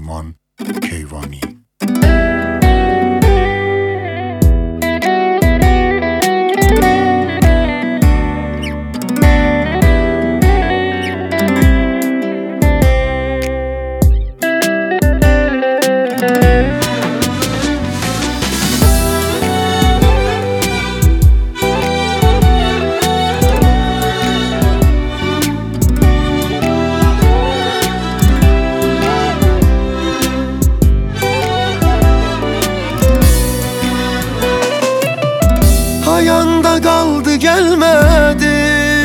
Süleyman Keyvani. Ayağında kaldı gelmedi,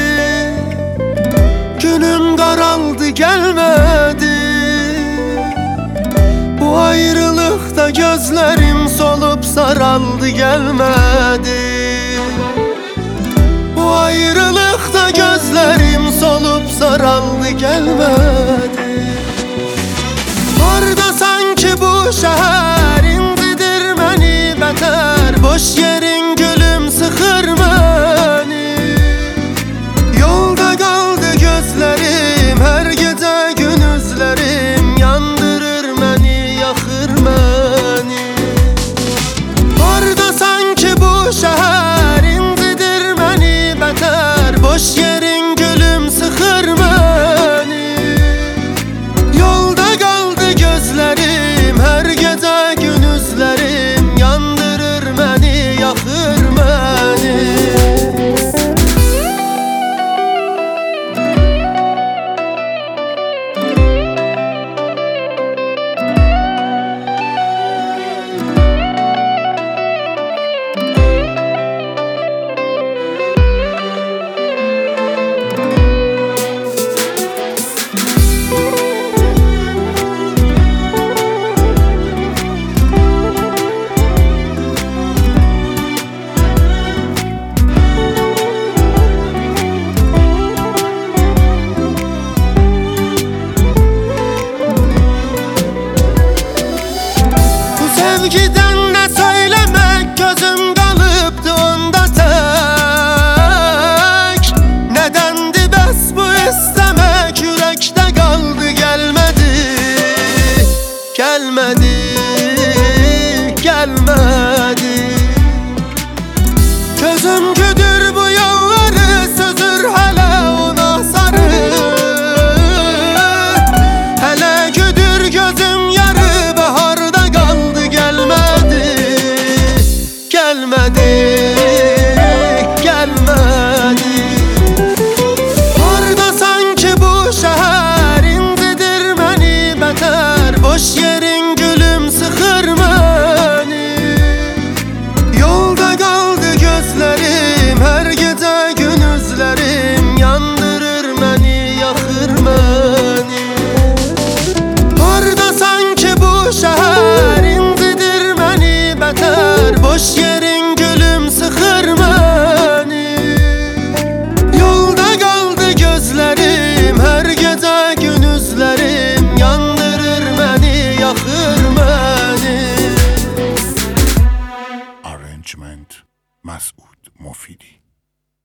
günüm daraldı gelmedi. Bu ayrılıkta gözlerim solup saraldı gelmedi. Bu ayrılıkta gözlerim solup saraldı gelmedi. Orada sanki bu şehir incidir beni beter. Boş yerin gülüm sıkır beni. Yolda kaldı gözlerim, her gece gündüzlerim yandırır beni, yakır beni. Orada sanki bu şehir incidir beni beter. Boş yerin gülüm sıkır beni. Yolda kaldı gözlerim, her gece gündüzlerim yandırır beni, yakır beni. Sevgiden ne söylemek, gözüm kalıptı onda tek. Nedendi bes bu istemek, yürekte kaldı gelmedi. Gelmedi, gelmedi. Gözüm güdür bu yolları, sözür hele ona sarı. Hele güdür gözüm yarı, baharda kaldı gelmedi. Gelmedi, gelmedi. Orada sanki bu şehir incidir beni beter. Boş yerin gülüm sıkır beni. Yolda kaldı gözlerim, her gece gündüzlerim yandırır beni, yakır beni. Orada sanki bu şehir incidir beni beter.